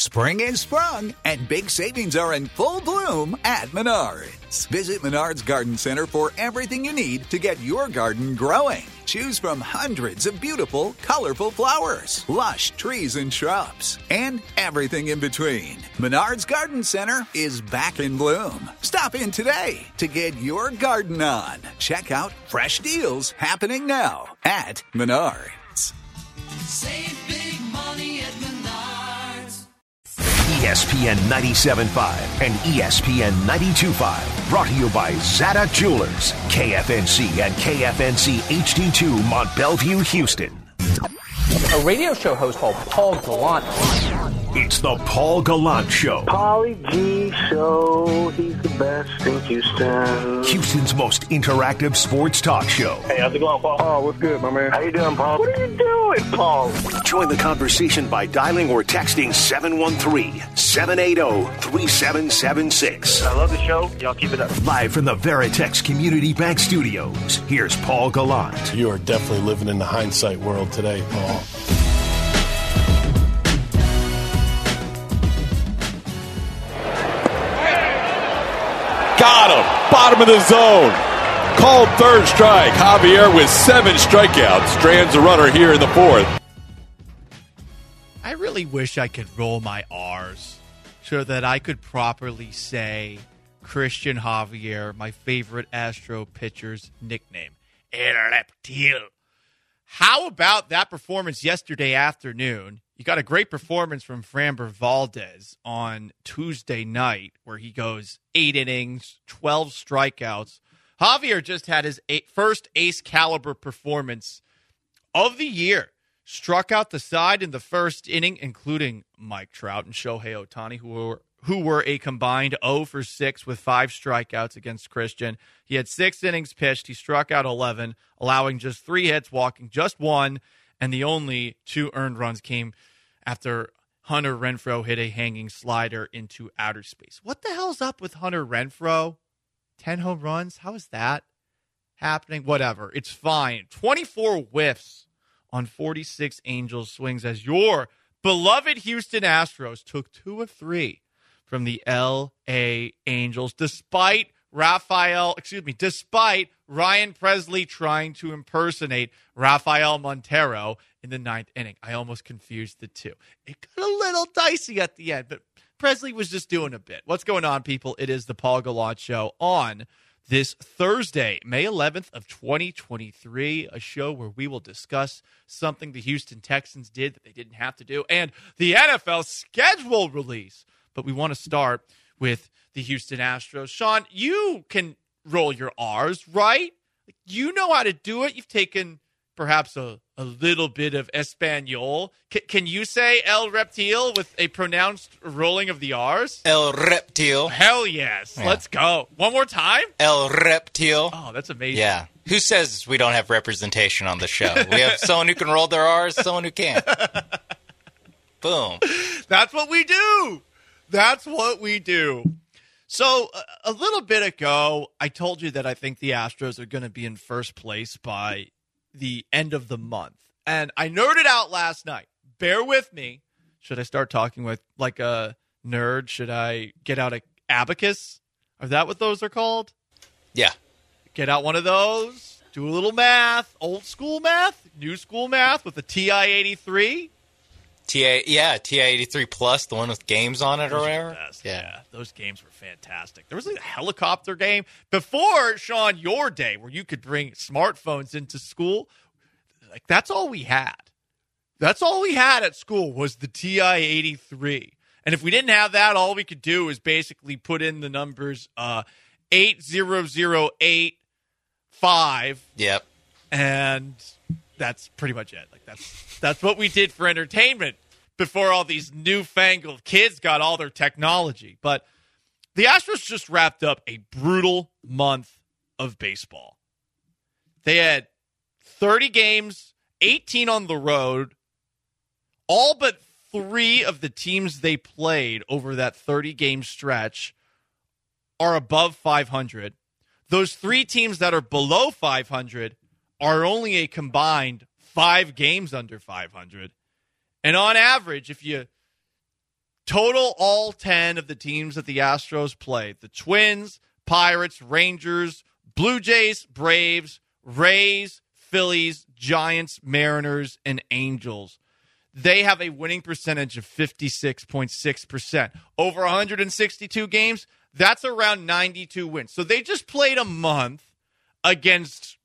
Spring is sprung, and big savings are in full bloom at Menards. Visit Menards Garden Center for everything you need to get your garden growing. Choose from hundreds of beautiful, colorful flowers, lush trees and shrubs, and everything in between. Menards Garden Center is back in bloom. Stop in today to get your garden on. Check out fresh deals happening now at Menards. Save big money at Menards. ESPN 97.5 and ESPN 92.5. Brought to you by Zada Jewelers, KFNC and KFNC HD2 Mont Bellevue, Houston. A radio show host called Paul Gallant. It's the Paul Gallant Show. Paulie G Show. He's the best in Houston. Houston's most interactive sports talk show. Hey, how's it going, Paul? Oh, what's good, my man? How you doing, Paul? What are you doing, Paul? Join the conversation by dialing or texting 713-780-3776. I love the show. Y'all keep it up. Live from the Veritex Community Bank Studios, here's Paul Gallant. You are definitely living in the hindsight world today, Paul. Got him. Bottom of the zone. Called third strike. Javier with 7 strikeouts. Strands a runner here in the 4th. I really wish I could roll my R's so that I could properly say Christian Javier, my favorite Astro pitcher's nickname. El Reptil. How about that performance yesterday afternoon? You got a great performance from Framber Valdez on Tuesday night where he goes 8 innings, 12 strikeouts. Javier just had his first ace caliber performance of the year. Struck out the side in the first inning, including Mike Trout and Shohei Ohtani, who were a combined 0 for 6 with 5 strikeouts against Christian. He had 6 innings pitched. He struck out 11, allowing just 3 hits, walking just 1, and the only 2 earned runs came after Hunter Renfroe hit a hanging slider into outer space. What the hell's up with Hunter Renfroe? 10 home runs? How is that happening? Whatever. It's fine. 24 whiffs on 46 Angels swings as your beloved Houston Astros took 2 of 3 from the L.A. Angels, despite Ryan Presley trying to impersonate Rafael Montero in the 9th inning. I almost confused the two. It got a little dicey at the end, but Presley was just doing a bit. What's going on, people? It is the Paul Gallant Show on this Thursday, May 11th of 2023, a show where we will discuss something the Houston Texans did that they didn't have to do, and the NFL schedule release. But we want to start with the Houston Astros. Sean, you can roll your R's, right? You know how to do it. You've taken perhaps a little bit of Espanol. Can you say El Reptil with a pronounced rolling of the R's? El Reptil. Hell yes. Yeah. Let's go. One more time? El Reptil. Oh, that's amazing. Yeah. Who says we don't have representation on the show? We have someone who can roll their R's, someone who can't. Boom. That's what we do. That's what we do. So a little bit ago, I told you that I think the Astros are going to be in first place by the end of the month. And I nerded out last night. Bear with me. Should I start talking with like a nerd? Should I get out an abacus? Is that what those are called? Yeah. Get out one of those. Do a little math. Old school math. New school math with a TI-83. TI-83 Plus, the one with games on it or whatever. Yeah, those games were fantastic. There was like a helicopter game before, Sean, your day, where you could bring smartphones into school. Like, that's all we had. That's all we had at school was the TI-83. And if we didn't have that, all we could do is basically put in the numbers 80085. Yep. And that's pretty much it. Like that's what we did for entertainment before all these newfangled kids got all their technology. But the Astros just wrapped up a brutal month of baseball. They had 30 games, 18 on the road. All but 3 of the teams they played over that 30-game stretch are above 500. Those 3 teams that are below 500 are only a combined 5 games under 500. And on average, if you Total all 10 of the teams that the Astros played. The Twins, Pirates, Rangers, Blue Jays, Braves, Rays, Phillies, Giants, Mariners, and Angels. They have a winning percentage of 56.6%. Over 162 games, that's around 92 wins. So they just played a month against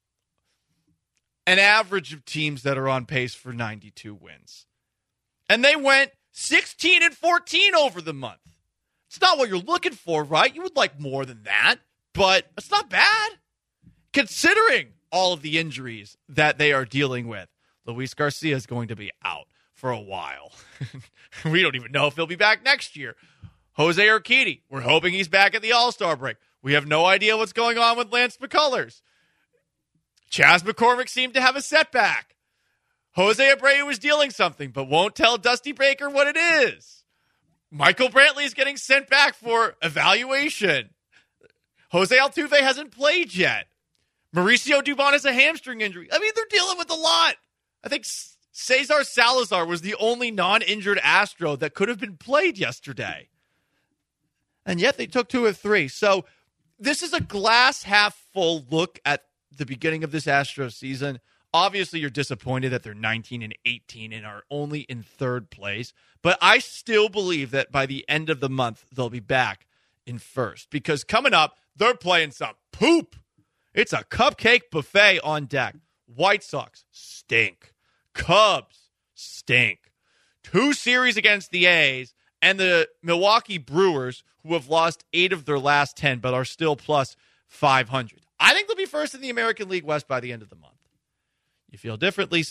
an average of teams that are on pace for 92 wins. And they went 16-14 over the month. It's not what you're looking for, right? You would like more than that, but it's not bad considering all of the injuries that they are dealing with. Luis Garcia is going to be out for a while. We don't even know if he'll be back next year. Jose Urquidy, we're hoping he's back at the All-Star break. We have no idea what's going on with Lance McCullers. Chas McCormick seemed to have a setback. Jose Abreu is dealing something, but won't tell Dusty Baker what it is. Michael Brantley is getting sent back for evaluation. Jose Altuve hasn't played yet. Mauricio Dubon has a hamstring injury. I mean, they're dealing with a lot. I think Cesar Salazar was the only non-injured Astro that could have been played yesterday. And yet they took 2 of 3. So this is a glass half full look at the beginning of this Astros season. Obviously, you're disappointed that they're 19-18 and are only in 3rd place. But I still believe that by the end of the month, they'll be back in 1st. Because coming up, they're playing some poop. It's a cupcake buffet on deck. White Sox stink. Cubs stink. 2 series against the A's and the Milwaukee Brewers, who have lost 8 of their last 10 but are still plus 500. I think they'll be first in the American League West by the end of the month. You feel differently,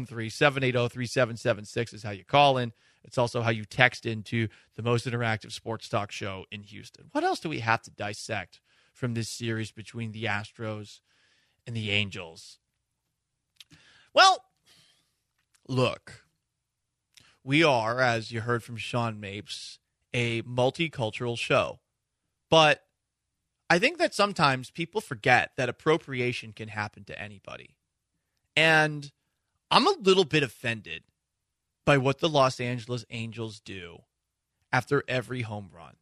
713-780-3776 is how you call in. It's also how you text into the most interactive sports talk show in Houston. What else do we have to dissect from this series between the Astros and the Angels? Well, look, we are, as you heard from Sean Mapes, a multicultural show. But I think that sometimes people forget that appropriation can happen to anybody. And I'm a little bit offended by what the Los Angeles Angels do after every home run.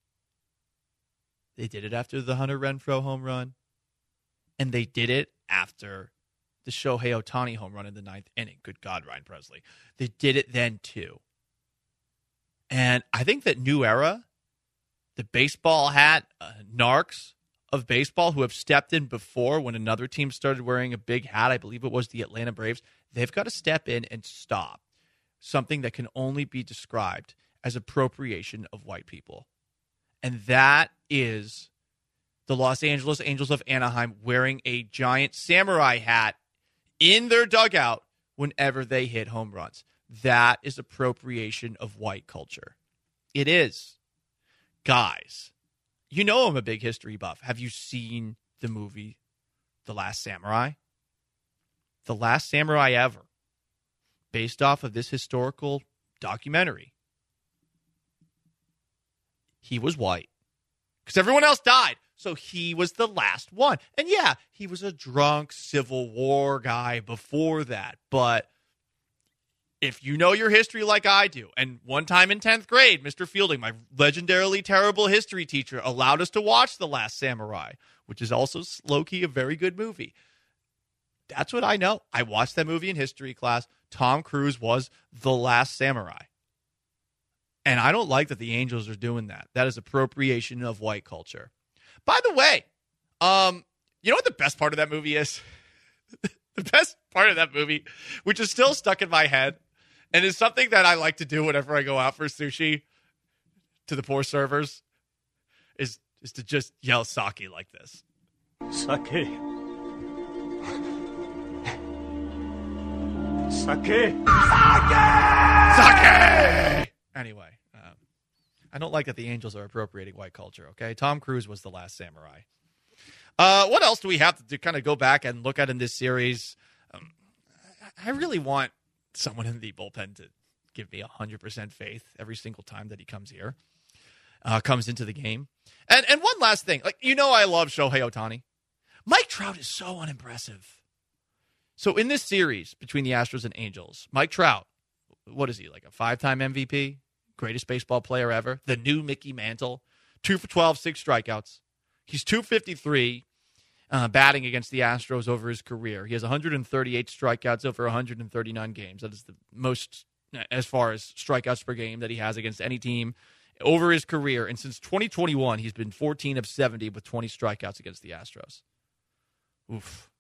They did it after the Hunter Renfroe home run, and they did it after the Shohei Ohtani home run in the 9th inning. Good God, Ryan Presley. They did it then, too. And I think that New Era, the baseball hat narcs of baseball who have stepped in before when another team started wearing a big hat, I believe it was the Atlanta Braves, they've got to step in and stop something that can only be described as appropriation of white people. And that is the Los Angeles Angels of Anaheim wearing a giant samurai hat in their dugout whenever they hit home runs. That is appropriation of white culture. It is. Guys, you know I'm a big history buff. Have you seen the movie The Last Samurai? The Last Samurai Ever, based off of this historical documentary. He was white because everyone else died. So he was the last one. And yeah, he was a drunk Civil War guy before that. But if you know your history like I do, and one time in 10th grade, Mr. Fielding, my legendarily terrible history teacher, allowed us to watch The Last Samurai, which is also low-key a very good movie. That's what I know. I watched that movie in history class. Tom Cruise was the last samurai. And I don't like that the Angels are doing that. That is appropriation of white culture. By the way, you know what the best part of that movie is? The best part of that movie, which is still stuck in my head, and is something that I like to do whenever I go out for sushi to the poor servers, is to just yell sake like this. Sake. Sake. Sake! Anyway, I don't like that the Angels are appropriating white culture, okay? Tom Cruise was the last samurai. What else do we have to kind of go back and look at in this series? I really want someone in the bullpen to give me 100% faith every single time that he comes here, comes into the game. And one last thing. I love Shohei Ohtani. Mike Trout is so unimpressive. So in this series between the Astros and Angels, Mike Trout, what is he, like a 5-time MVP? greatest baseball player ever, the new Mickey Mantle. 2 for 12, 6 strikeouts. He's 253 batting against the Astros over his career. He has 138 strikeouts over 139 games. That is the most as far as strikeouts per game that he has against any team over his career. And since 2021, he's been 14 of 70 with 20 strikeouts against the Astros. Oof.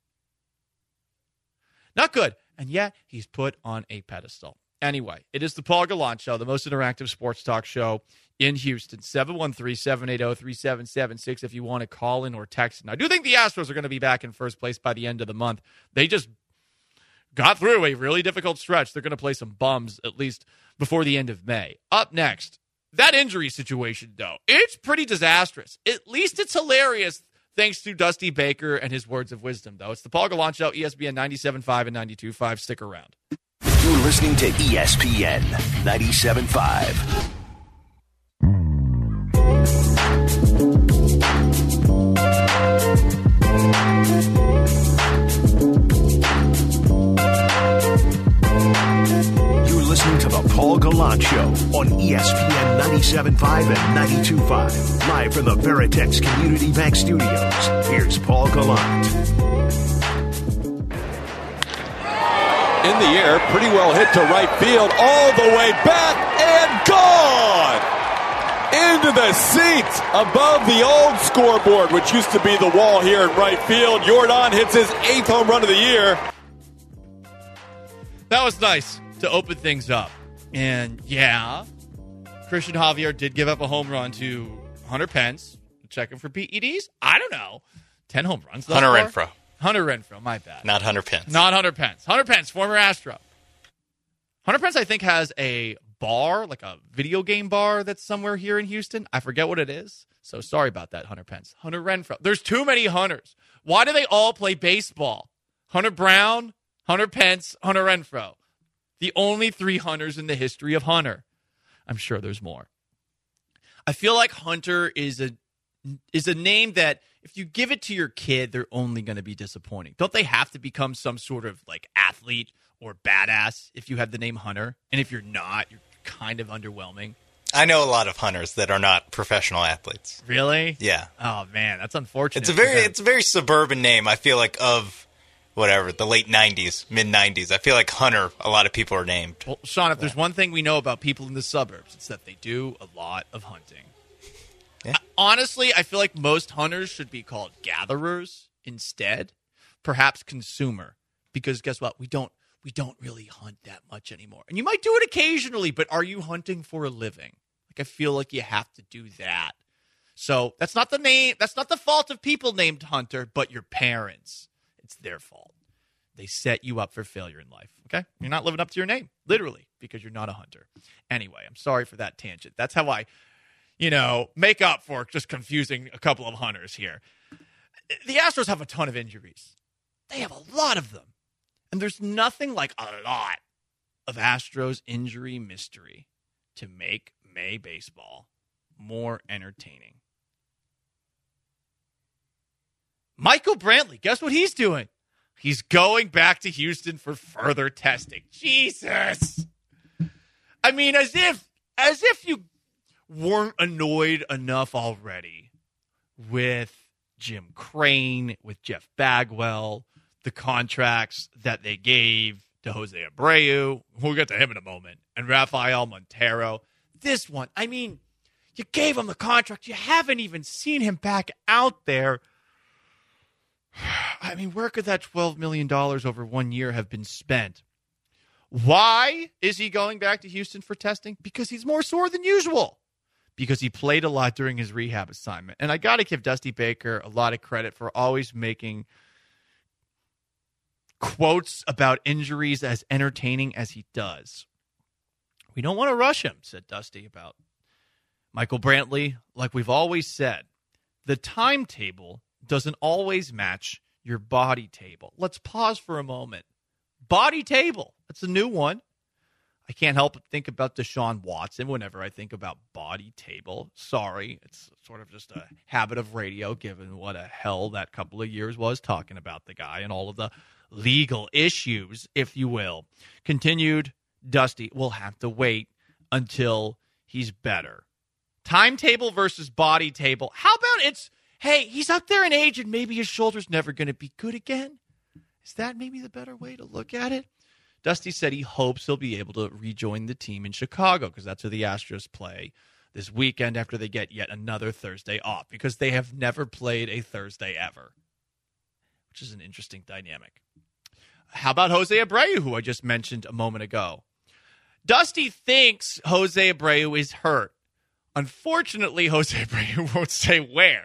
Not good. And yet, he's put on a pedestal. Anyway, it is the Paul Gallant Show, the most interactive sports talk show in Houston. 713-780-3776 if you want to call in or text. And I do think the Astros are going to be back in first place by the end of the month. They just got through a really difficult stretch. They're going to play some bums, at least before the end of May. Up next, that injury situation, though, it's pretty disastrous. At least it's hilarious, thanks to Dusty Baker and his words of wisdom, though. It's the Paul Gallant Show, ESPN 97.5 and 92.5. Stick around. You're listening to ESPN 97.5. You're listening to the Paul Gallant Show on ESPN 97.5 and 92.5. Live from the Veritex Community Bank Studios. Here's Paul Gallant. In the air, pretty well hit to right field, all the way back and gone! Into the seats above the old scoreboard, which used to be the wall here in right field. Jordan hits his 8th home run of the year. That was nice to open things up. And yeah, Christian Javier did give up a home run to Hunter Pence, checking for PEDs. I don't know. 10 home runs. Hunter Renfroe. Hunter Renfroe, my bad. Not Hunter Pence. Not Hunter Pence. Hunter Pence, former Astro. Hunter Pence, I think, has a bar, like a video game bar that's somewhere here in Houston. I forget what it is. So sorry about that, Hunter Pence. Hunter Renfroe. There's too many Hunters. Why do they all play baseball? Hunter Brown, Hunter Pence, Hunter Renfroe. The only 3 Hunters in the history of Hunter. I'm sure there's more. I feel like Hunter is a name that if you give it to your kid, they're only going to be disappointing. Don't they have to become some sort of like athlete or badass if you have the name Hunter? And if you're not, you're kind of underwhelming. I know a lot of Hunters that are not professional athletes. Really? Yeah. Oh man, that's unfortunate. It's a very suburban name. I feel like of whatever, the late 90s, mid 90s. I feel like Hunter, a lot of people are named. Well, Sean, if there's one thing we know about people in the suburbs, it's that they do a lot of hunting. Yeah. Honestly, I feel like most hunters should be called gatherers instead, perhaps consumer, because guess what? We don't really hunt that much anymore. And you might do it occasionally, but are you hunting for a living? Like I feel like you have to do that. So that's not the name. That's not the fault of people named Hunter, but your parents. It's their fault. They set you up for failure in life. Okay, you're not living up to your name, literally, because you're not a hunter. Anyway, I'm sorry for that tangent. That's how I make up for just confusing a couple of hunters here. The Astros have a ton of injuries. They have a lot of them. And there's nothing like a lot of Astros injury mystery to make May baseball more entertaining. Michael Brantley, guess what he's doing? He's going back to Houston for further testing. Jesus. I mean, as if you weren't annoyed enough already with Jim Crane, with Jeff Bagwell, the contracts that they gave to Jose Abreu. We'll get to him in a moment. And Rafael Montero. This one, I mean, you gave him the contract. You haven't even seen him back out there. I mean, where could that $12 million over 1 year have been spent? Why is he going back to Houston for testing? Because he's more sore than usual. Because he played a lot during his rehab assignment. And I got to give Dusty Baker a lot of credit for always making quotes about injuries as entertaining as he does. We don't want to rush him, said Dusty about Michael Brantley. Like we've always said, the timetable doesn't always match your body table. Let's pause for a moment. Body table. That's a new one. I can't help but think about Deshaun Watson whenever I think about body table. Sorry, it's sort of just a habit of radio, given what a hell that couple of years was talking about the guy and all of the legal issues, if you will. Continued, Dusty will have to wait until he's better. Timetable versus body table. How about hey, he's up there in age and maybe his shoulder's never going to be good again? Is that maybe the better way to look at it? Dusty said he hopes he'll be able to rejoin the team in Chicago because that's where the Astros play this weekend after they get yet another Thursday off because they have never played a Thursday ever, which is an interesting dynamic. How about Jose Abreu, who I just mentioned a moment ago? Dusty thinks Jose Abreu is hurt. Unfortunately, Jose Abreu won't say where.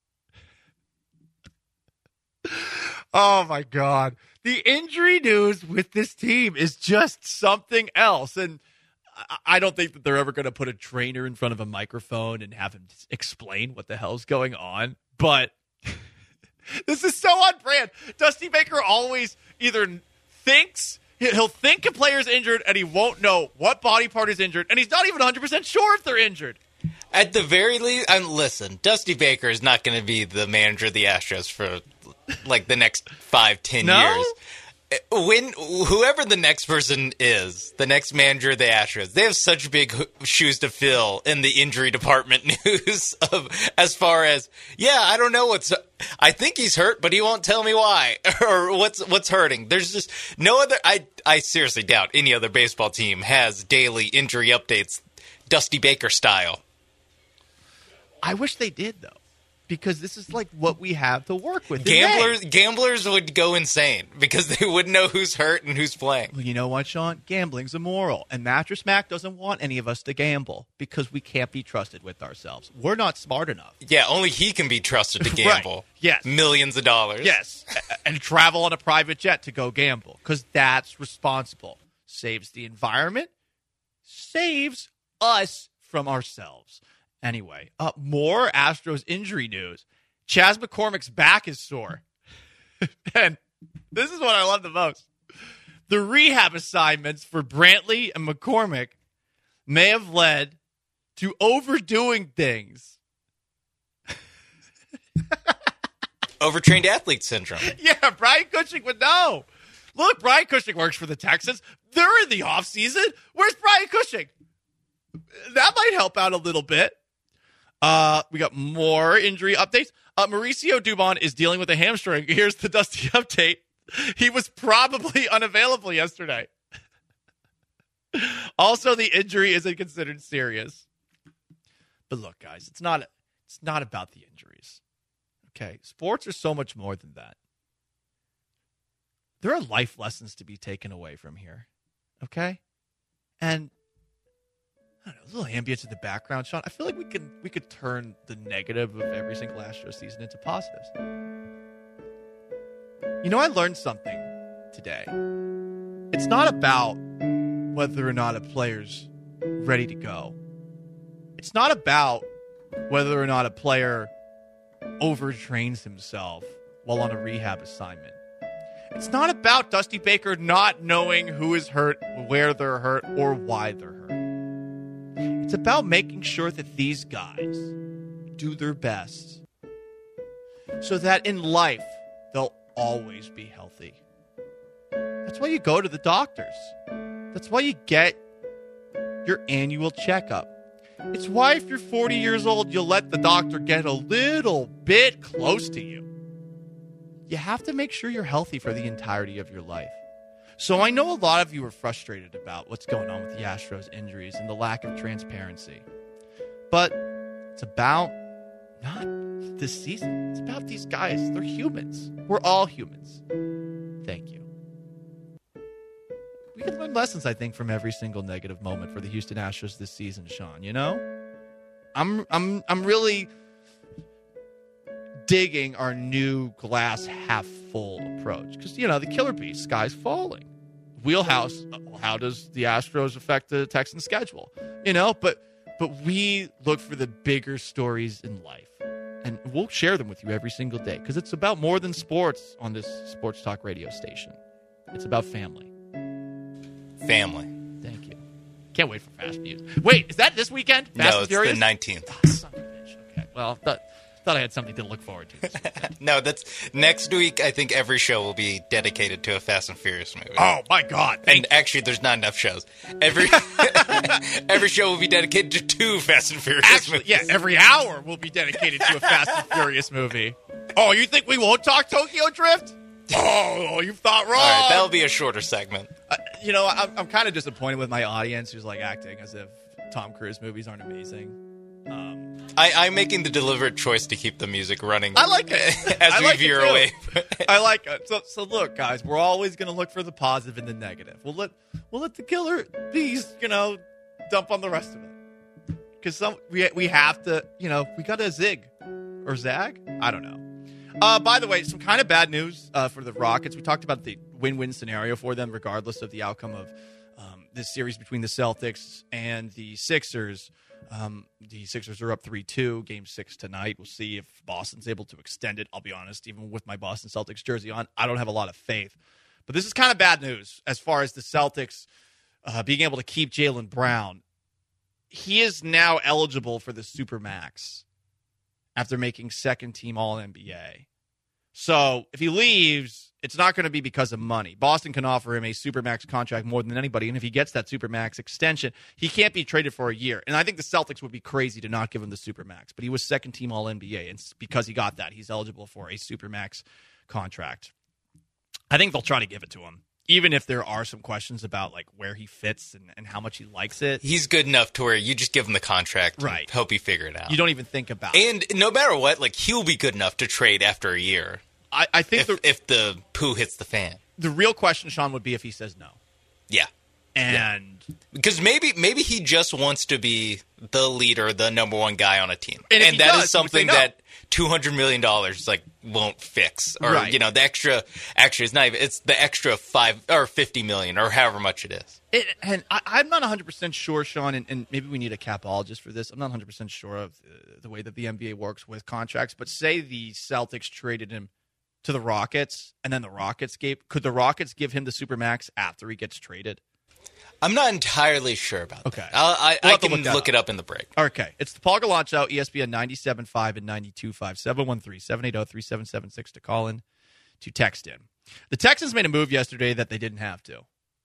Oh, my God. The injury news with this team is just something else. And I don't think that they're ever going to put a trainer in front of a microphone and have him explain what the hell's going on. But this is so on brand. Dusty Baker always either he'll think a player's injured and he won't know what body part is injured. And he's not even 100% sure if they're injured. At the very least, listen, Dusty Baker is not going to be the manager of the Astros for like the next 5-10 years. When whoever the next person is, the next manager of the Astros, they have such big shoes to fill in the injury department news as far as, I don't know I think he's hurt, but he won't tell me why or what's hurting. There's just no other. I seriously doubt any other baseball team has daily injury updates, Dusty Baker style. I wish they did, though, because this is like what we have to work with. Gamblers would go insane because they wouldn't know who's hurt and who's playing. Well, you know what, Sean? Gambling's immoral, and Mattress Mac doesn't want any of us to gamble because we can't be trusted with ourselves. We're not smart enough. Yeah, only he can be trusted to gamble. Right. Yes. Millions of dollars. Yes, and travel on a private jet to go gamble because that's responsible. Saves the environment, saves us from ourselves. Anyway, more Astros injury news. Chas McCormick's back is sore. And this is what I love the most. The rehab assignments for Brantley and McCormick may have led to overdoing things. Overtrained athlete syndrome. Yeah, Brian Cushing would know. Look, Brian Cushing works for the Texans. They're in the offseason. Where's Brian Cushing? That might help out a little bit. We got more injury updates. Mauricio Dubon is dealing with a hamstring. Here's the Dusty update. He was probably unavailable yesterday. Also, the injury isn't considered serious. But look, guys, it's not about the injuries. Okay, sports are so much more than that. There are life lessons to be taken away from here. Okay? And I don't know, a little ambience in the background, Sean. I feel like we could turn the negative of every single Astros season into positives. You know, I learned something today. It's not about whether or not a player's ready to go. It's not about whether or not a player overtrains himself while on a rehab assignment. It's not about Dusty Baker not knowing who is hurt, where they're hurt, or why they're hurt. It's about making sure that these guys do their best so that in life they'll always be healthy. That's why you go to the doctors. That's why you get your annual checkup. It's why if you're 40 years old, you'll let the doctor get a little bit close to you. You have to make sure you're healthy for the entirety of your life. So I know a lot of you are frustrated about what's going on with the Astros injuries and the lack of transparency. But it's about not this season. It's about these guys. They're humans. We're all humans. Thank you. We can learn lessons, I think, from every single negative moment for the Houston Astros this season, Sean, you know? I'm really digging our new glass half full approach. Because, you know, the killer beast, sky's falling. Wheelhouse, how does the Astros affect the Texans' schedule? You know, but we look for the bigger stories in life. And we'll share them with you every single day. Because it's about more than sports on this sports talk radio station. It's about family. Family. Thank you. Can't wait for Fast News. Wait, is that this weekend? Fast no, it's Furious? the 19th. Oh, son of a bitch. Okay, well, Thought I had something to look forward to this weekend. No, that's next week. I think every show will be dedicated to a Fast and Furious movie. Oh my God! And actually, there's not enough shows. Every show will be dedicated to 2 Fast and Furious movies. Yeah, every hour will be dedicated to a Fast and Furious movie. Oh, you think we won't talk Tokyo Drift? Oh, you thought wrong. All right, that'll be a shorter segment. I'm kind of disappointed with my audience who's like acting as if Tom Cruise movies aren't amazing. I'm making the deliberate choice to keep the music running. I like it. As we veer away. I like it. So look, guys, we're always going to look for the positive and the negative. We'll let the killer bees, dump on the rest of it. Because we have to, we got to zig or zag. I don't know. By the way, some kind of bad news for the Rockets. We talked about the win-win scenario for them, regardless of the outcome of this series between the Celtics and the Sixers. The Sixers are up 3-2, Game 6 tonight. We'll see if Boston's able to extend it. I'll be honest, even with my Boston Celtics jersey on, I don't have a lot of faith. But this is kind of bad news as far as the Celtics being able to keep Jaylen Brown. He is now eligible for the Supermax after making second-team All-NBA. So if he leaves, it's not going to be because of money. Boston can offer him a Supermax contract more than anybody, and if he gets that Supermax extension, he can't be traded for a year. And I think the Celtics would be crazy to not give him the Supermax, but he was second-team All-NBA, and because he got that, he's eligible for a Supermax contract. I think they'll try to give it to him, even if there are some questions about like where he fits and how much he likes it. He's good enough to where you just give him the contract right. and hope he figure it out. You don't even think about it. And no matter what, like he'll be good enough to trade after a year. I think if the poo hits the fan. The real question, Sean, would be if he says no. Yeah. And because maybe he just wants to be the leader, the number one guy on a team. And that is something that $200 million like won't fix. Or right. The extra actually it's not even it's the extra $5 or $50 million or however much it is. And I'm not 100% sure, Sean, and maybe we need a capologist for this. I'm not 100% sure of the way that the NBA works with contracts, but say the Celtics traded him to the Rockets, and then could the Rockets give him the Supermax after he gets traded? I'm not entirely sure about that. I can look it up in the break. Okay. It's the Paul Gallant Show, ESPN 97.5 and 92.5, 713-780-3776 to call in, to text in. The Texans made a move yesterday that they didn't have to.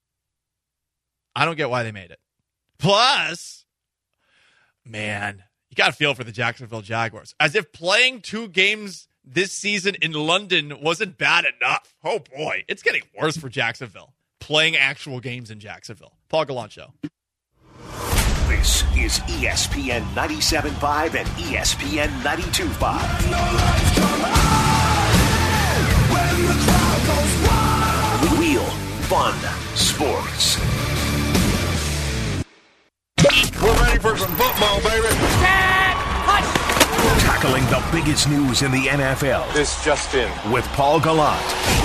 I don't get why they made it. Plus, man, you got to feel for the Jacksonville Jaguars. As if playing 2 games this season in London wasn't bad enough. Oh, boy. It's getting worse for Jacksonville. Playing actual games in Jacksonville. Paul Gallant Show. This is ESPN 97.5 and ESPN 92.5. Real fun sports. We're ready for some football, baby. Tackling the biggest news in the NFL. This just in. With Paul Gallant.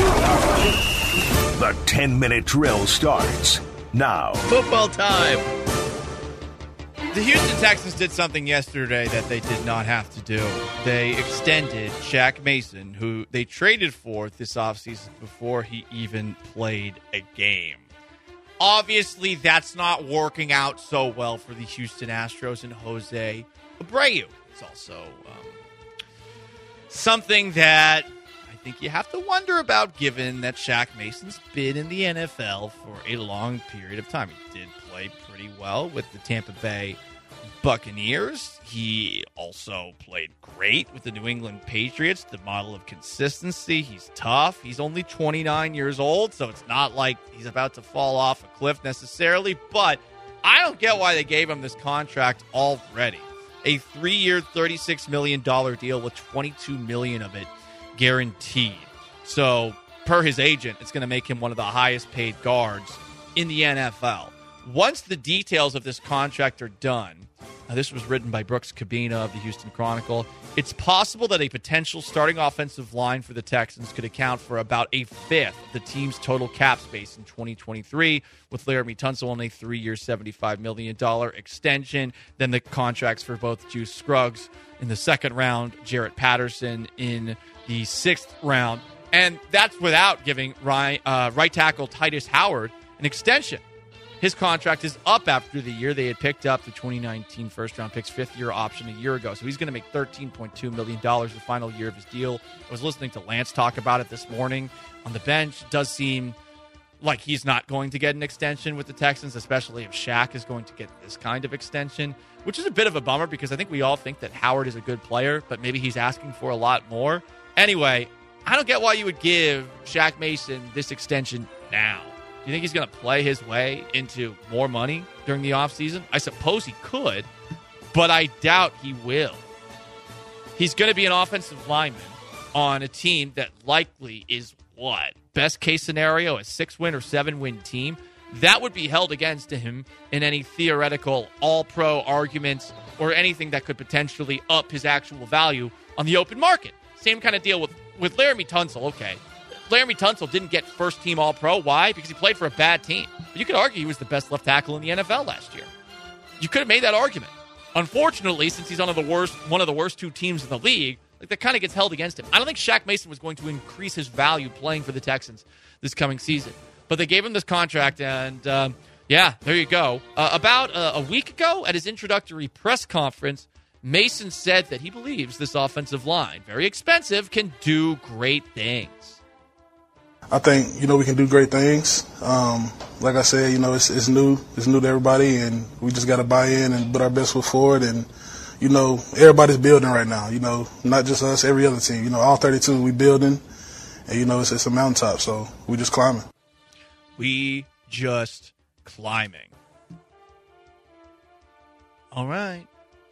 The 10-minute drill starts now. Football time. The Houston Texans did something yesterday that they did not have to do. They extended Shaq Mason, who they traded for this offseason before he even played a game. Obviously, that's not working out so well for the Houston Astros and Jose Abreu. It's also something that I think you have to wonder about, given that Shaq Mason's been in the NFL for a long period of time. He did play pretty well with the Tampa Bay Buccaneers. He also played great with the New England Patriots, the model of consistency. He's tough. He's only 29 years old, so it's not like he's about to fall off a cliff necessarily, but I don't get why they gave him this contract already. A 3-year, $36 million deal with $22 million of it guaranteed. So, per his agent, it's going to make him one of the highest paid guards in the NFL. Once the details of this contract are done, this was written by Brooks Cabina of the Houston Chronicle, it's possible that a potential starting offensive line for the Texans could account for about a fifth of the team's total cap space in 2023, with Laramie Tunsil on a 3-year, $75 million extension. Then the contracts for both Juice Scruggs in the 2nd round, Jarrett Patterson in the 6th round. And that's without giving right tackle Titus Howard an extension. His contract is up after the year. They had picked up the 2019 first-round pick's fifth-year option a year ago. So he's going to make $13.2 million the final year of his deal. I was listening to Lance talk about it this morning on the bench. It does seem like he's not going to get an extension with the Texans, especially if Shaq is going to get this kind of extension, which is a bit of a bummer because I think we all think that Howard is a good player, but maybe he's asking for a lot more. Anyway, I don't get why you would give Shaq Mason this extension now. Do you think he's going to play his way into more money during the offseason? I suppose he could, but I doubt he will. He's going to be an offensive lineman on a team that likely is what? Best case scenario, a 6-win or 7-win team. That would be held against him in any theoretical all-pro arguments or anything that could potentially up his actual value on the open market. Same kind of deal with Laramie Tunsil. Okay, Laramie Tunsil didn't get first-team all-pro. Why? Because he played for a bad team. But you could argue he was the best left tackle in the NFL last year. You could have made that argument. Unfortunately, since he's on one of the worst two teams in the league, that kind of gets held against him. I don't think Shaq Mason was going to increase his value playing for the Texans this coming season. But they gave him this contract, and there you go. About a week ago at his introductory press conference, Mason said that he believes this offensive line, very expensive, can do great things. I think, we can do great things. Like I said, it's new. It's new to everybody, and we just got to buy in and put our best foot forward. And, everybody's building right now, not just us, every other team. All 32, we building, and, it's a mountaintop, so we just climbing. We just climbing. All right.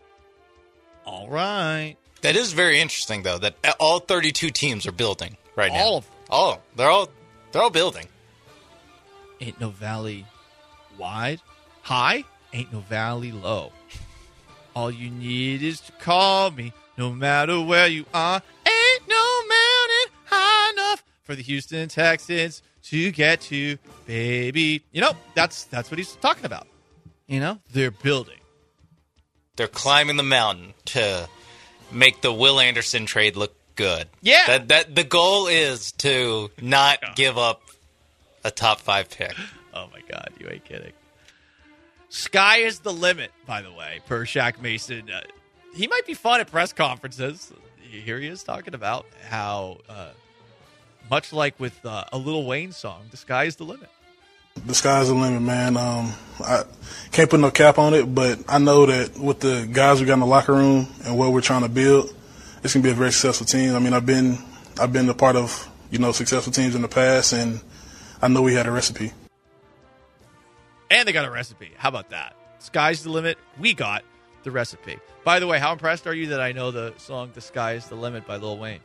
That is very interesting, though, that all 32 teams are building right now. All of them. Oh, they're all building. Ain't no valley high, ain't no valley low. All you need is to call me, no matter where you are. Ain't no mountain high enough for the Houston Texans to get to, baby. That's what he's talking about. They're building. They're climbing the mountain to make the Will Anderson trade look good. Yeah. That the goal is to not give up a top 5 pick. Oh, my God. You ain't kidding. Sky is the limit, by the way, per Shaq Mason. He might be fun at press conferences. Here he is talking about how, much like with a Lil Wayne song, the sky is the limit. The sky's the limit, man. I can't put no cap on it, but I know that with the guys we got in the locker room and what we're trying to build, it's going to be a very successful team. I mean, I've been a part of, successful teams in the past, and I know we had a recipe. And they got a recipe. How about that? Sky's the limit. We got the recipe. By the way, how impressed are you that I know the song "The Sky Is the Limit" by Lil Wayne?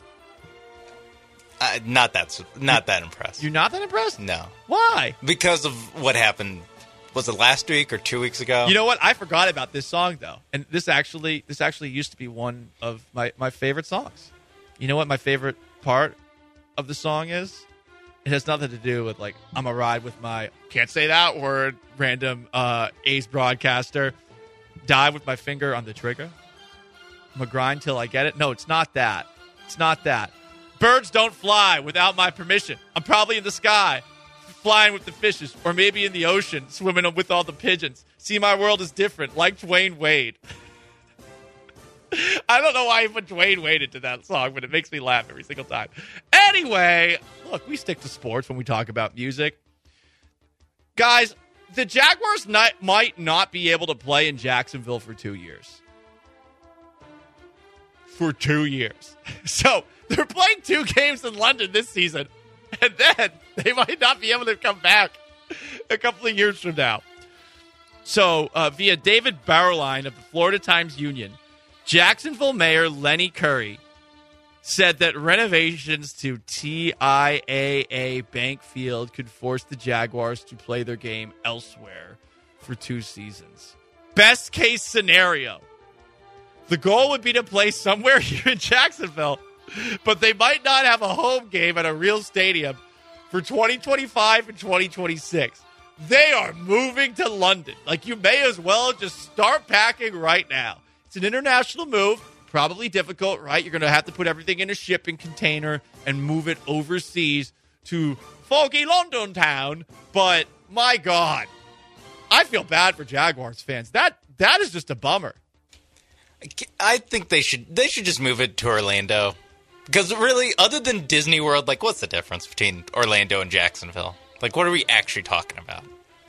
Not that impressed. You're not that impressed? No. Why? Because of what happened. Was it last week or 2 weeks ago? You know what? I forgot about this song though, and this actually used to be one of my favorite songs. You know what my favorite part of the song is? It has nothing to do with I'm a ride with my can't say that word random A's broadcaster. Dive with my finger on the trigger. I'm a grind till I get it. No, it's not that. It's not that. Birds don't fly without my permission. I'm probably in the sky, flying with the fishes, or maybe in the ocean, swimming with all the pigeons. See, my world is different, like Dwayne Wade. I don't know why he put Dwayne Wade into that song, but it makes me laugh every single time. Anyway, look, we stick to sports when we talk about music. Guys, the Jaguars might not be able to play in Jacksonville for 2 years. For 2 years. So, they're playing 2 games in London this season, and then they might not be able to come back a couple of years from now. So, via David Bauerlein of the Florida Times-Union, Jacksonville Mayor Lenny Curry said that renovations to TIAA Bank Field could force the Jaguars to play their game elsewhere for 2 seasons. Best case scenario. The goal would be to play somewhere here in Jacksonville, but they might not have a home game at a real stadium for 2025 and 2026. They are moving to London. You may as well just start packing right now. It's an international move, probably difficult, right? You're going to have to put everything in a shipping container and move it overseas to foggy London town. But, my God, I feel bad for Jaguars fans. That is just a bummer. I think they should just move it to Orlando. Because really, other than Disney World, like, what's the difference between Orlando and Jacksonville? Like, what are we actually talking about?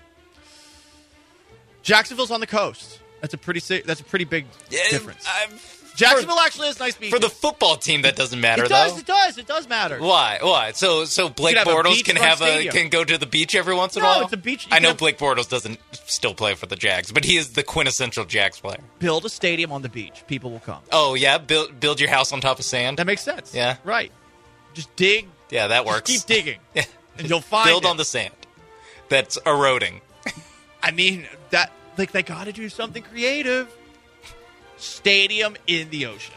Jacksonville's on the coast. That's a pretty big difference. Jacksonville actually has nice beaches. For the football team, that doesn't matter, It does matter. Why? So Blake Bortles can go to the beach every once in a while? No, it's a beach. I know Blake Bortles doesn't still play for the Jags, but he is the quintessential Jags player. Build a stadium on the beach. People will come. Oh, yeah? Build your house on top of sand? That makes sense. Yeah. Right. Just dig. Yeah, that works. Just keep digging. And you'll find Build on the sand that's eroding. I mean, they got to do something creative. Stadium in the ocean.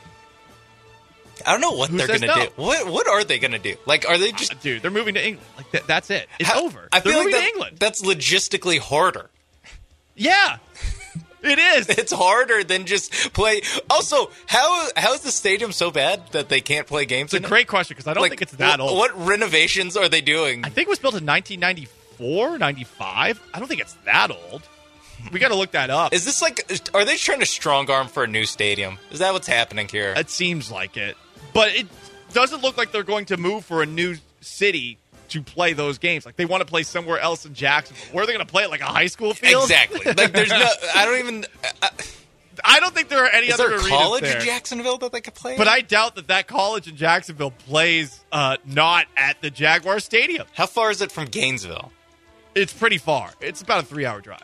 I don't know what they're going to do. What are they going to do? Like, are they just... dude, they're moving to England. Like, that's it. It's over. I feel they're like moving to England. That's logistically harder. Yeah. It is. It's harder than just play... Also, how is the stadium so bad that they can't play games in it? It's a great question, because I don't think it's that old. What renovations are they doing? I think it was built in 1994, 95. I don't think it's that old. We got to look that up. Is this like... Are they trying to strong arm for a new stadium? Is that what's happening here? It seems like it. But it doesn't look like they're going to move for a new city to play those games. Like, they want to play somewhere else in Jacksonville. Where are they going to play it? Like a high school field? Exactly. Like, there's no... I don't even... I don't think there are any other arenas there. Is there a college in Jacksonville that they could play? But I doubt that college in Jacksonville plays not at the Jaguar Stadium. How far is it from Gainesville? It's pretty far. It's about a 3-hour drive.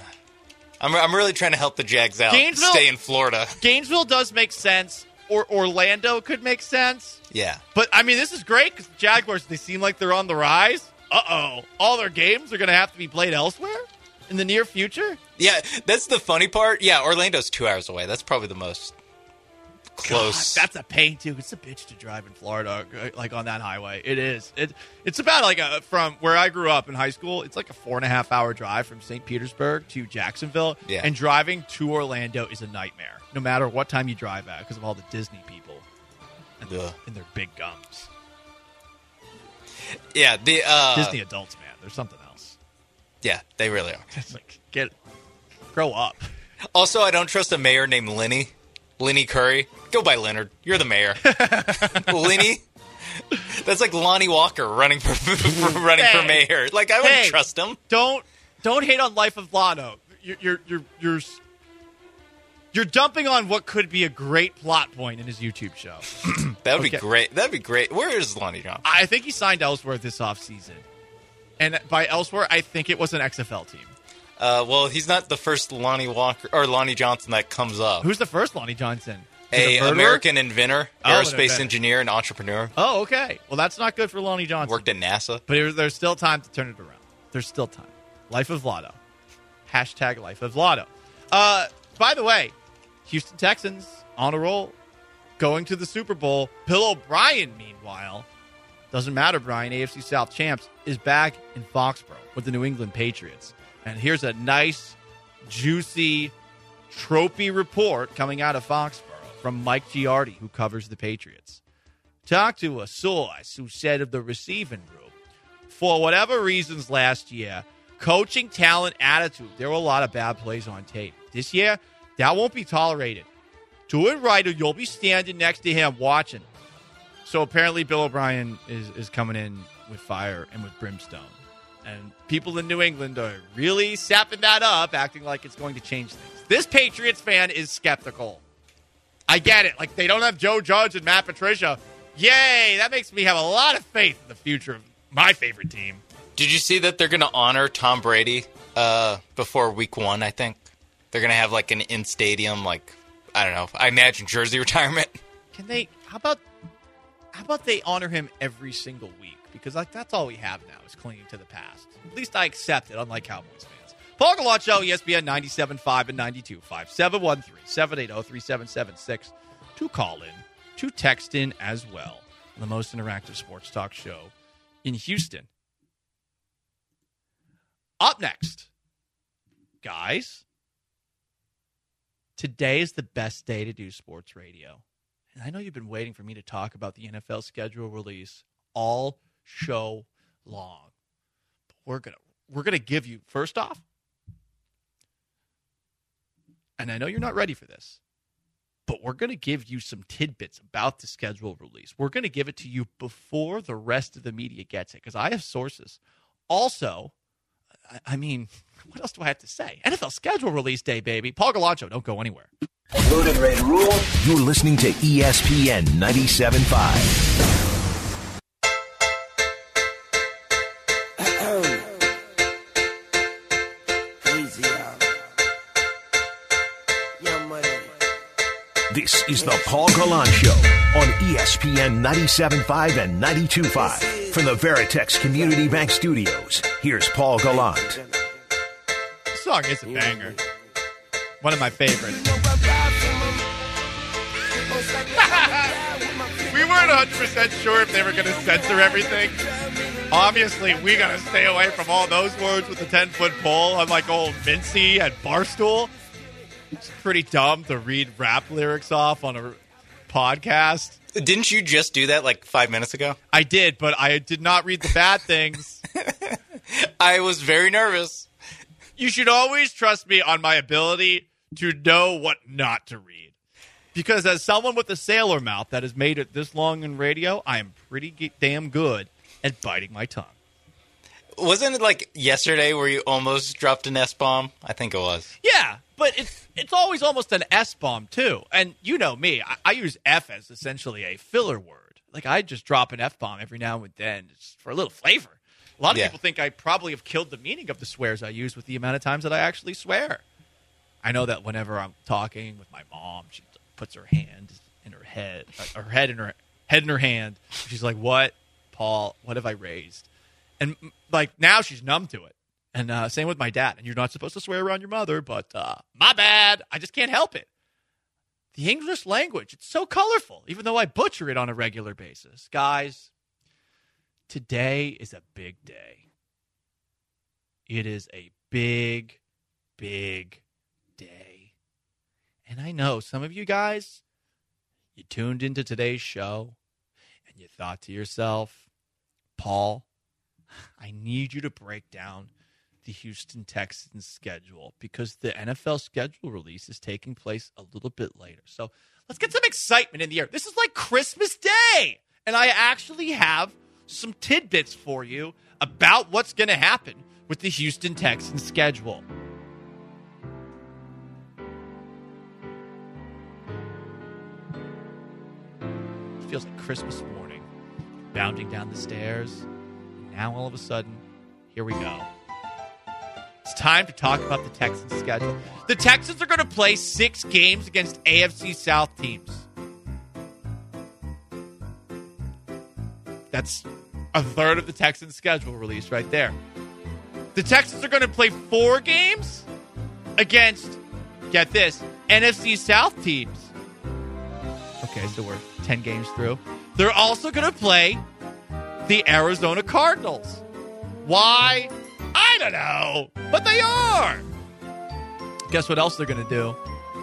I'm really trying to help the Jags out. Stay in Florida. Gainesville does make sense. Or Orlando could make sense. Yeah. But, I mean, this is great because the Jaguars, they seem like they're on the rise. Uh-oh. All their games are going to have to be played elsewhere in the near future? Yeah, that's the funny part. Yeah, Orlando's 2 hours away. That's probably the most close. God, that's a pain, too. It's a bitch to drive in Florida, like on that highway. It is. It's about like from where I grew up in high school, it's like a 4.5-hour drive from St. Petersburg to Jacksonville. Yeah. And driving to Orlando is a nightmare, no matter what time you drive at, because of all the Disney people and their big gums. Yeah, the Disney adults, man. There's something else. Yeah, they really are. It's like, grow up. Also, I don't trust a mayor named Lenny Curry. Go by Leonard. You're the mayor. Lenny? That's like Lonnie Walker running for mayor. Like, I wouldn't trust him. Don't hate on Life of Lano. You're dumping on what could be a great plot point in his YouTube show. That would be great. That'd be great. Where is Lonnie Johnson? I think he signed elsewhere this offseason. And by elsewhere, I think it was an XFL team. Well, he's not the first Lonnie Walker or Lonnie Johnson that comes up. Who's the first Lonnie Johnson? An American inventor, aerospace engineer, and entrepreneur. Oh, okay. Well, that's not good for Lonnie Johnson. Worked at NASA. But there's still time to turn it around. There's still time. Life of Vlado. Hashtag Life of Vlado. By the way, Houston Texans on a roll, going to the Super Bowl. Bill O'Brien, meanwhile, doesn't matter, Brian, AFC South champs, is back in Foxborough with the New England Patriots. And here's a nice, juicy trophy report coming out of Foxborough from Mike Giardi, who covers the Patriots. Talk to a source who said of the receiving room, for whatever reasons last year, coaching, talent, attitude, there were a lot of bad plays on tape. This year, that won't be tolerated. Do it right or you'll be standing next to him watching. So apparently Bill O'Brien is coming in with fire and with brimstone. And people in New England are really sapping that up, acting like it's going to change things. This Patriots fan is skeptical. I get it. Like, they don't have Joe Judge and Matt Patricia. Yay! That makes me have a lot of faith in the future of my favorite team. Did you see that they're going to honor Tom Brady before week 1, I think? They're going to have, like, an in-stadium, like, I don't know, I imagine jersey retirement. Can they, how about they honor him every single week? Because, like, that's all we have now is clinging to the past. At least I accept it, unlike Cowboys fans. Paul Gallant Show, ESPN 97.5 and 92.5, 713-780-3776. To call in, to text in as well. The most interactive sports talk show in Houston. Up next, guys, today is the best day to do sports radio. And I know you've been waiting for me to talk about the NFL schedule release all show long. But we're gonna give you, first off, and I know you're not ready for this, but we're going to give you some tidbits about the schedule release. We're going to give it to you before the rest of the media gets it, because I have sources. Also, I mean, what else do I have to say? NFL schedule release day, baby. Paul Galancho, don't go anywhere. Loaded, ready to rule. You're listening to ESPN 97.5. This is the Paul Gallant Show on ESPN 97.5 and 92.5. From the Veritex Community Bank Studios, here's Paul Gallant. This song is a banger. One of my favorites. We weren't 100% sure if they were going to censor everything. Obviously, we got to stay away from all those words with the 10-foot pole, unlike old Mincy at Barstool. It's pretty dumb to read rap lyrics off on a podcast. Didn't you just do that like 5 minutes ago? I did, but I did not read the bad things. I was very nervous. You should always trust me on my ability to know what not to read. Because as someone with a sailor mouth that has made it this long in radio, I am pretty damn good at biting my tongue. Wasn't it like yesterday where you almost dropped an S-bomb? I think it was. Yeah, but it's always almost an S-bomb, too. And you know me, I use F as essentially a filler word. Like, I just drop an F-bomb every now and then just for a little flavor. A lot of people think I probably have killed the meaning of the swears I use with the amount of times that I actually swear. I know that whenever I'm talking with my mom, she puts her hand in her head, her head in her hand. She's like, "What, Paul? What have I raised?" And like now she's numb to it. And same with my dad. And you're not supposed to swear around your mother, but my bad. I just can't help it. The English language, it's so colorful, even though I butcher it on a regular basis. Guys, today is a big day. It is a big, big day. And I know some of you guys, you tuned into today's show and you thought to yourself, Paul, I need you to break down the Houston Texans schedule because the NFL schedule release is taking place a little bit later. So let's get some excitement in the air. This is like Christmas Day. And I actually have some tidbits for you about what's going to happen with the Houston Texans schedule. It feels like Christmas morning, bounding down the stairs. Now, all of a sudden, here we go. It's time to talk about the Texans' schedule. The Texans are going to play 6 games against AFC South teams. That's a third of the Texans' schedule release right there. The Texans are going to play 4 games against, get this, NFC South teams. Okay, so we're 10 games through. They're also going to play the Arizona Cardinals. Why? I don't know, but they are. Guess what else they're going to do?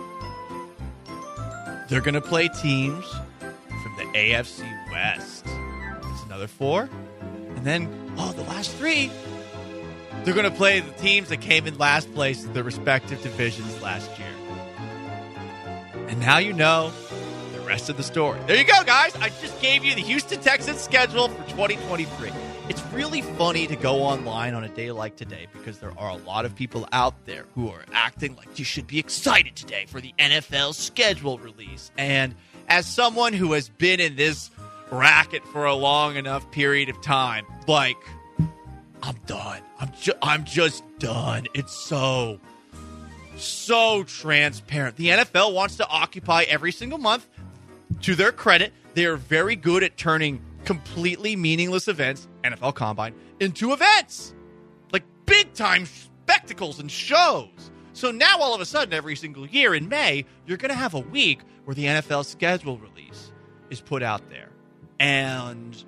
They're going to play teams from the AFC West. That's another 4. And then, the last 3, they're going to play the teams that came in last place in their respective divisions last year. And now you know the rest of the story. There you go, guys. I just gave you the Houston Texans schedule for 2023. It's really funny to go online on a day like today because there are a lot of people out there who are acting like you should be excited today for the NFL schedule release. And as someone who has been in this racket for a long enough period of time, like, I'm done. I'm just done. It's so transparent. The NFL wants to occupy every single month. To their credit, they are very good at turning completely meaningless events, NFL Combine, into events. Like big-time spectacles and shows. So now all of a sudden, every single year in May, you're going to have a week where the NFL schedule release is put out there. And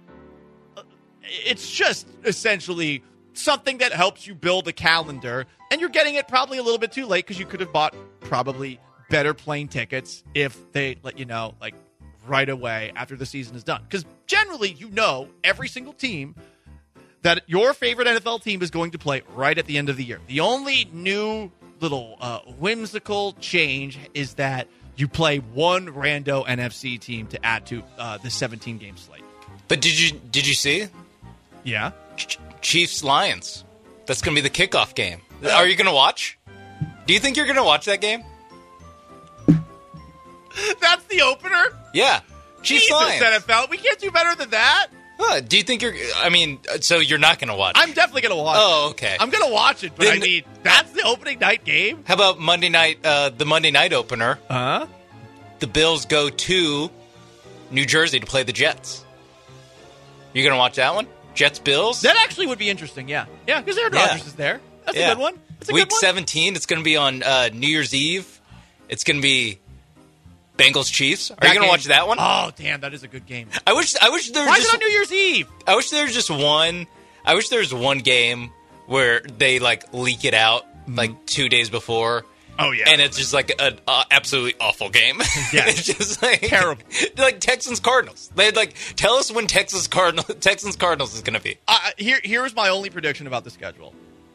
it's just essentially something that helps you build a calendar. And you're getting it probably a little bit too late because you could have bought probably better plane tickets if they let you know, like, right away after the season is done. Because generally, you know, every single team that your favorite NFL team is going to play right at the end of the year. The only new whimsical change is that you play one rando NFC team to add to the 17-game slate. But did you see? Yeah. Chiefs Lions. That's going to be the kickoff game. Are you going to watch? Do you think you're going to watch that game? That's the opener? Yeah. Chiefs Lions. NFL. We can't do better than that. Do you think so you're not going to watch it? I'm definitely going to watch it. Oh, okay. I'm going to watch it, but then, that's the opening night game? How about Monday night, the Monday night opener? Huh? The Bills go to New Jersey to play the Jets. You going to watch that one? Jets-Bills? That actually would be interesting, yeah. Yeah, because Aaron Rodgers is there. That's a good one. Week 17, it's going to be on New Year's Eve. It's going to be Bengals-Chiefs. Are you going to watch that one? Oh, damn, that is a good game. I wish there was Why is it on New Year's Eve? I wish there was just one. I wish there was one game where they leak it out 2 days before. Oh yeah, and it's just an absolutely awful game. Yeah, it's just terrible. Like Texans Cardinals. They'd tell us when Texans Cardinals is going to be. Here's my only prediction about the schedule.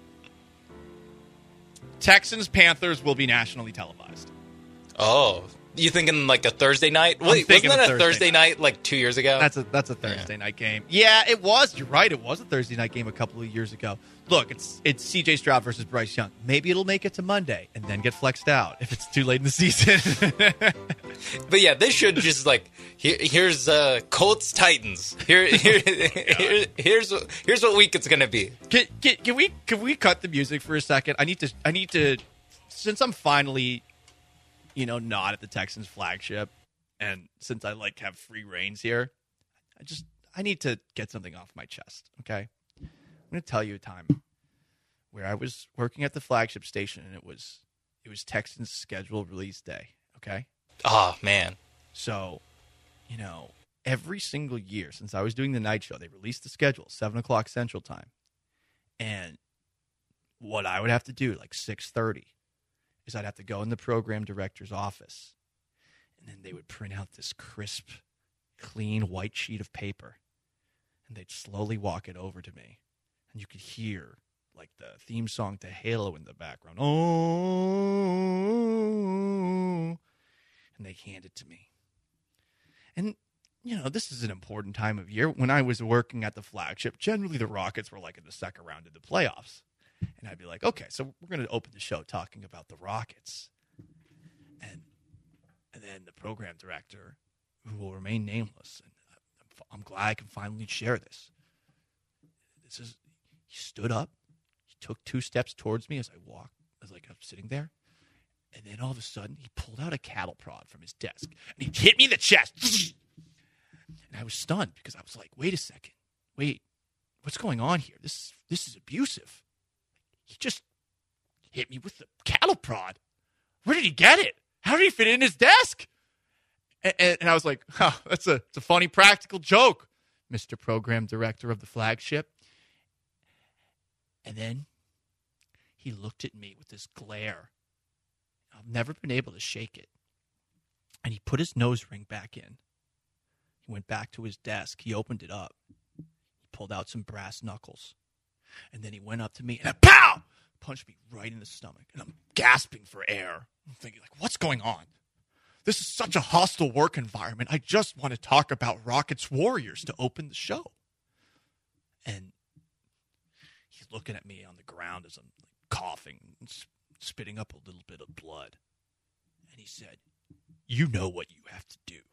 Texans Panthers will be nationally televised. Oh. You thinking a Thursday night? Wait, wasn't that a Thursday night 2 years ago? That's a Thursday night game. Yeah, it was. You're right. It was a Thursday night game a couple of years ago. Look, it's C.J. Stroud versus Bryce Young. Maybe it'll make it to Monday and then get flexed out if it's too late in the season. But yeah, they should just here's Colts Titans. Here's what week it's gonna be. Can we cut the music for a second? I need to since I'm finally not at the Texans flagship, and since I have free reins here, I need to get something off my chest, okay? I'm going to tell you a time where I was working at the flagship station, and it was Texans scheduled release day, okay? Oh, man. So, every single year since I was doing the night show, they released the schedule, 7 o'clock Central Time. And what I would have to do, 6:30, is I'd have to go in the program director's office, and then they would print out this crisp, clean white sheet of paper, and they'd slowly walk it over to me, and you could hear the theme song to Halo in the background. Oh, and they hand it to me. And this is an important time of year. When I was working at the flagship, generally the Rockets were in the second round of the playoffs. And I'd be like, okay, so we're going to open the show talking about the Rockets. And then the program director, who will remain nameless, and I'm glad I can finally share this. He stood up, he took 2 steps towards me as I walked, I'm sitting there. And then all of a sudden, he pulled out a cattle prod from his desk, and he hit me in the chest. And I was stunned because I was like, wait a second. Wait, what's going on here? This is abusive. He just hit me with the cattle prod. Where did he get it? How did he fit it in his desk? And I was like, oh, it's a funny practical joke, Mr. Program Director of the flagship. And then he looked at me with this glare. I've never been able to shake it. And he put his nose ring back in. He went back to his desk. He opened it up. He pulled out some brass knuckles. And then he went up to me and pow! Punched me right in the stomach. And I'm gasping for air. I'm thinking, what's going on? This is such a hostile work environment. I just want to talk about Rockets Warriors to open the show. And he's looking at me on the ground as I'm coughing and spitting up a little bit of blood. And he said, you know what you have to do,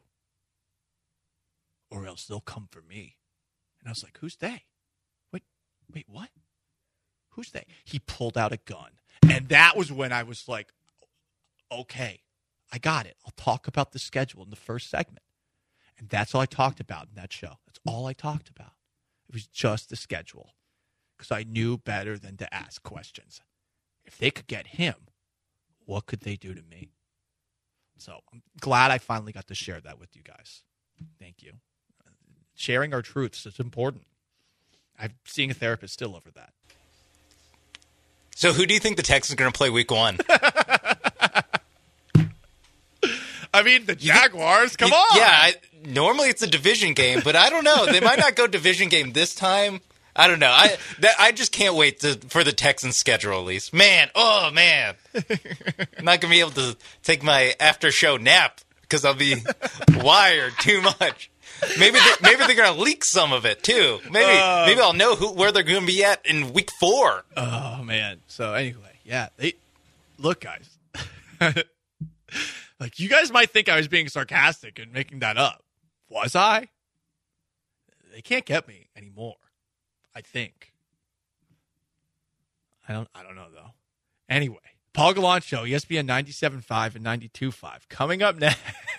or else they'll come for me. And I was like, who's they? Wait, what? Who's they? He pulled out a gun. And that was when I was like, okay, I got it. I'll talk about the schedule in the first segment. And that's all I talked about in that show. That's all I talked about. It was just the schedule. Because I knew better than to ask questions. If they could get him, what could they do to me? So I'm glad I finally got to share that with you guys. Thank you. Sharing our truths is important. I'm seeing a therapist still over that. So who do you think the Texans are going to play week 1? I mean, the Jaguars. Come on. Yeah, normally it's a division game, but I don't know. They might not go division game this time. I don't know. I just can't wait for the Texans schedule release. Man, I'm not gonna be able to take my after show nap because I'll be wired too much. Maybe they're gonna leak some of it too. Maybe I'll know where they're gonna be at in week 4. Oh man. So anyway, yeah. Look, guys. Like, you guys might think I was being sarcastic and making that up. Was I? They can't get me anymore. I think. I don't know though. Anyway, Paul Gallant Show, ESPN 97.5 and 92.5. Coming up next.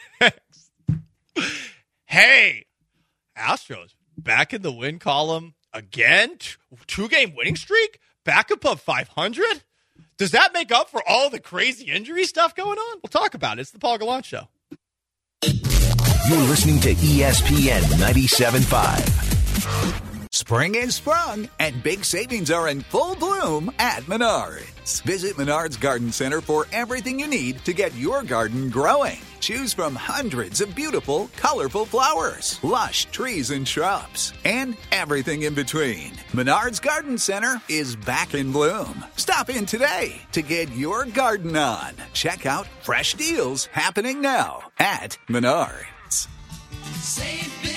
Hey, Astros back in the win column again. 2-game winning streak, back above 500. Does that make up for all the crazy injury stuff going on? We'll talk about it. It's the Paul Gallant Show. You're listening to ESPN 97.5. Spring is sprung, and big savings are in full bloom at Menards. Visit Menards Garden Center for everything you need to get your garden growing. Choose from hundreds of beautiful, colorful flowers, lush trees and shrubs, and everything in between. Menards Garden Center is back in bloom. Stop in today to get your garden on. Check out fresh deals happening now at Menards. Save big